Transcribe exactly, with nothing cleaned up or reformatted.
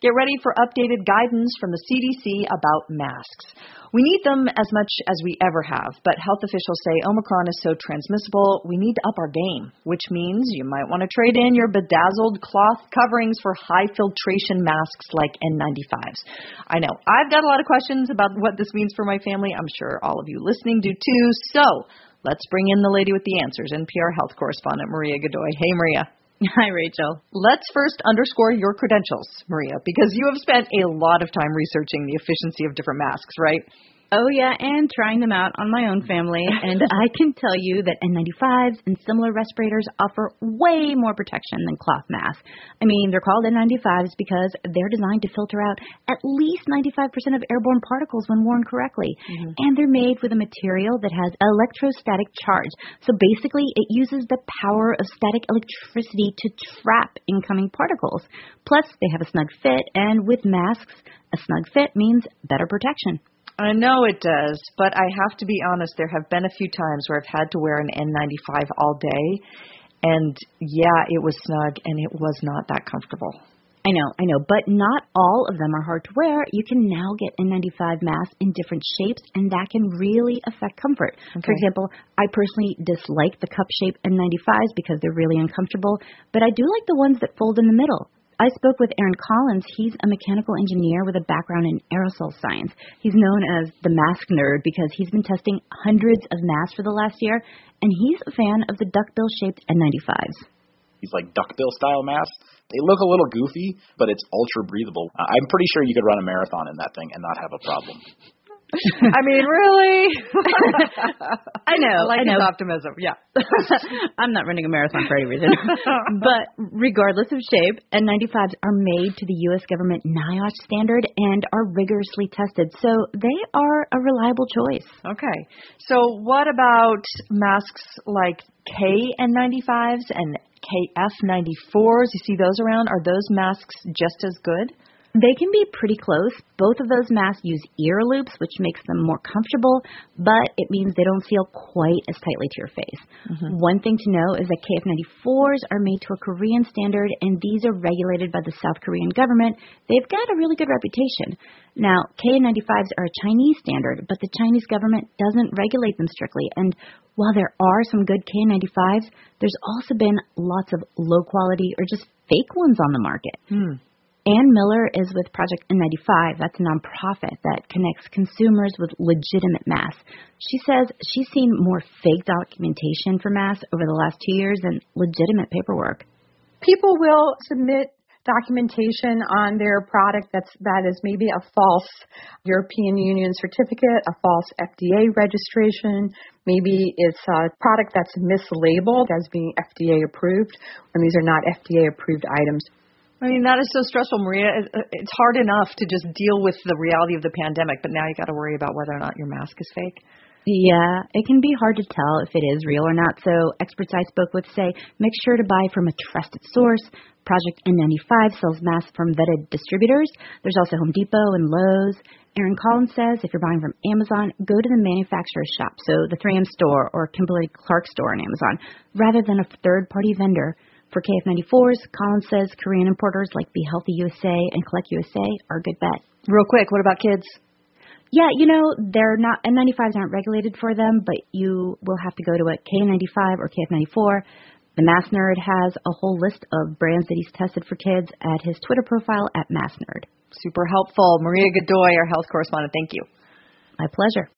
Get ready for updated guidance from the C D C about masks. We need them as much as we ever have, but health officials say Omicron is so transmissible, we need to up our game, which means you might want to trade in your bedazzled cloth coverings for high filtration masks like N ninety-fives. I know, I've got a lot of questions about what this means for my family. I'm sure all of you listening do too. So let's bring in the lady with the answers, N P R health correspondent Maria Godoy. Hey, Maria. Hi, Rachel. Let's first underscore your credentials, Maria, because you have spent a lot of time researching the efficiency of different masks, right? Oh, yeah, and trying them out on my own family. And I can tell you that N ninety-fives and similar respirators offer way more protection than cloth masks. I mean, they're called N ninety-fives because they're designed to filter out at least ninety-five percent of airborne particles when worn correctly. Mm-hmm. And they're made with a material that has electrostatic charge. So basically, it uses the power of static electricity to trap incoming particles. Plus, they have a snug fit, and with masks, a snug fit means better protection. I know it does, but I have to be honest, there have been a few times where I've had to wear an N ninety-five all day, and yeah, it was snug, and it was not that comfortable. I know, I know, but not all of them are hard to wear. You can now get N ninety-five masks in different shapes, and that can really affect comfort. Okay. For example, I personally dislike the cup-shaped N ninety-fives because they're really uncomfortable, but I do like the ones that fold in the middle. I spoke with Aaron Collins. He's a mechanical engineer with a background in aerosol science. He's known as the mask nerd because he's been testing hundreds of masks for the last year, and he's a fan of the duckbill-shaped N ninety-fives. These like duckbill-style masks, they look a little goofy, but it's ultra-breathable. I'm pretty sure you could run a marathon in that thing and not have a problem. I mean, really? I know. I like I know. his optimism, yeah. I'm not running a marathon for any reason. But regardless of shape, N ninety-fives are made to the U S government NIOSH standard and are rigorously tested, so they are a reliable choice. Okay. So what about masks like K N ninety-fives and K F ninety-fours? You see those around? Are those masks just as good? They can be pretty close. Both of those masks use ear loops, which makes them more comfortable, but it means they don't seal quite as tightly to your face. Mm-hmm. One thing to know is that K F ninety-fours are made to a Korean standard, and these are regulated by the South Korean government. They've got a really good reputation. Now, K N ninety-fives are a Chinese standard, but the Chinese government doesn't regulate them strictly, and while there are some good K N ninety-fives, there's also been lots of low-quality or just fake ones on the market. Hmm. Ann Miller is with Project N ninety-five. That's a nonprofit that connects consumers with legitimate masks. She says she's seen more fake documentation for masks over the last two years than legitimate paperwork. People will submit documentation on their product that's that is maybe a false European Union certificate, a false F D A registration. Maybe it's a product that's mislabeled as being F D A approved when these are not F D A approved items. I mean, that is so stressful, Maria. It's hard enough to just deal with the reality of the pandemic, but now you got to worry about whether or not your mask is fake. Yeah, it can be hard to tell if it is real or not, so experts I spoke with say make sure to buy from a trusted source. Project N ninety-five sells masks from vetted distributors. There's also Home Depot and Lowe's. Aaron Collins says if you're buying from Amazon, go to the manufacturer's shop, so the three M store or Kimberly-Clark store on Amazon, rather than a third-party vendor. For K F ninety-fours, Collins says Korean importers like Be Healthy U S A and Collect U S A are a good bet. Real quick, what about kids? Yeah, you know, they're not N ninety-fives aren't regulated for them, but you will have to go to a K N ninety-five or K F ninety-four. The Mask Nerd has a whole list of brands that he's tested for kids at his Twitter profile at Mask Nerd. Super helpful. Maria Godoy, our health correspondent. Thank you. My pleasure.